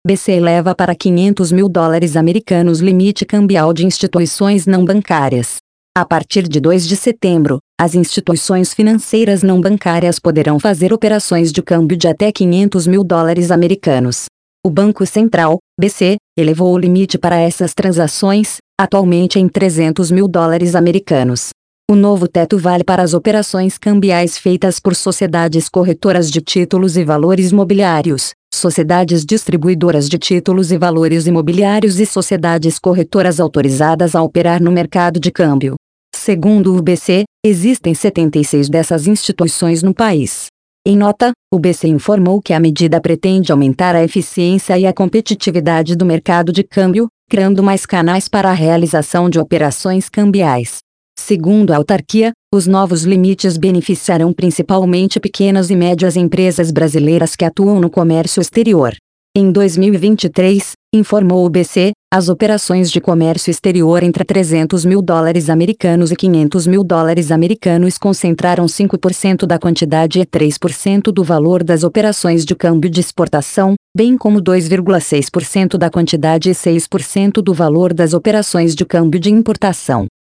BC eleva para $500 mil limite cambial de instituições não bancárias. A partir de 2 de setembro, as instituições financeiras não bancárias poderão fazer operações de câmbio de até $500 mil. O Banco Central, BC, elevou o limite para essas transações, atualmente em $300 mil. O novo teto vale para as operações cambiais feitas por sociedades corretoras de títulos e valores imobiliários, sociedades distribuidoras de títulos e valores imobiliários e sociedades corretoras autorizadas a operar no mercado de câmbio. Segundo o BC, existem 76 dessas instituições no país. Em nota, o BC informou que a medida pretende aumentar a eficiência e a competitividade do mercado de câmbio, criando mais canais para a realização de operações cambiais. Segundo a autarquia, os novos limites beneficiarão principalmente pequenas e médias empresas brasileiras que atuam no comércio exterior. Em 2023, informou o BC, as operações de comércio exterior entre $300 mil e $500 mil concentraram 5% da quantidade e 3% do valor das operações de câmbio de exportação, bem como 2,6% da quantidade e 6% do valor das operações de câmbio de importação.